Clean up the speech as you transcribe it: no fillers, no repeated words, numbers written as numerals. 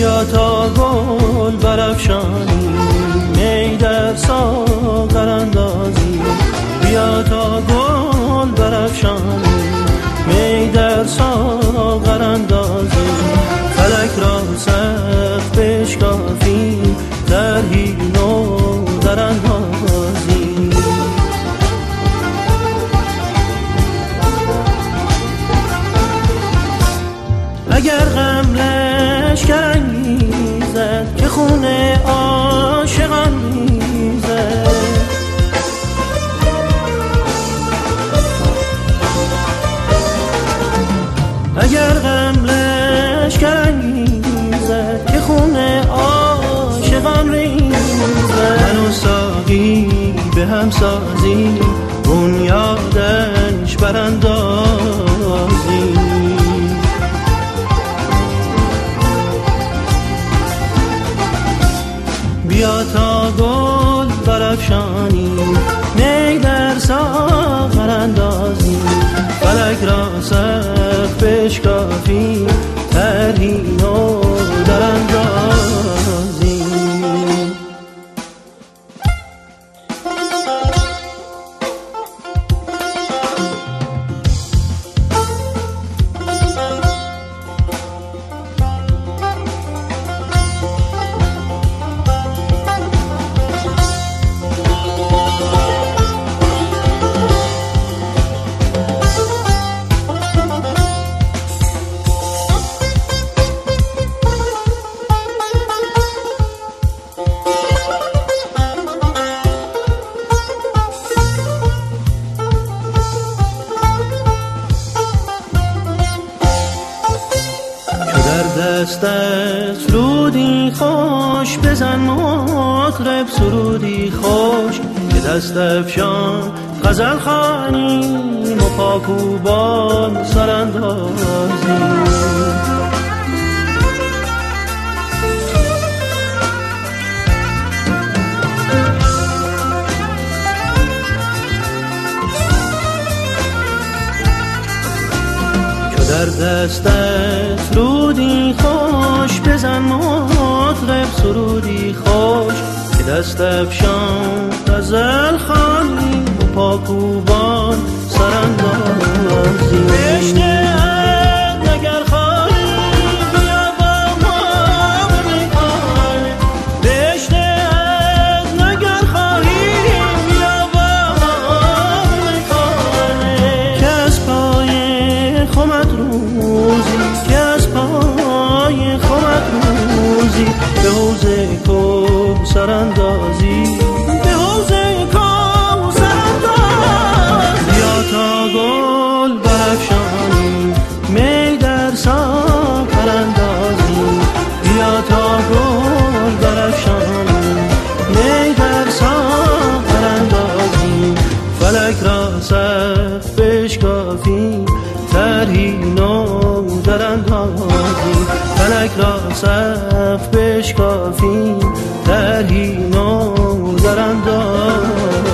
بیا تا گل برافشانی می در ساغر اندازی بیا تا گل برافشانی می در ساغر اندازی فلک را سقف بشکافی طرحی نو در اندازی اگر غم لشکر انگیزد که خون عاشقان میزد اگر غم لشکر انگیزد که خون عاشقان ریزد من و ساقی به هم سازی بنیادش براندازی بیا تا گل برافشانی می در ساغر اندازی فلک را سقف بشکافی طرحی نو در اندازی دستت سرودی خوش بزن مطرب سرودی خوش که دست افشان غزل خوانیم و پاکوبان سراندازیم در دستت سرودی خوش بزن مطرب سرودی خوش که دست افشان غزل خوانی و پاکوبان سراندازی بشنه اگر خواهی بیا با ما بمیخانه بشنه اگر خواهی بیا با ما بمیخانه که از پای خمت روزی که از پای خمت روزی به حوزه کوثر اندازی به حوزه کوثر اندازی بیا تا گل برافشانی می در ساغر اندازی بیا تا گل برافشانی می در ساغر اندازی فلک را سقف بشکافی طرحی نو در اندازی فلک را سقف بشکافی طرحی نو در اندازی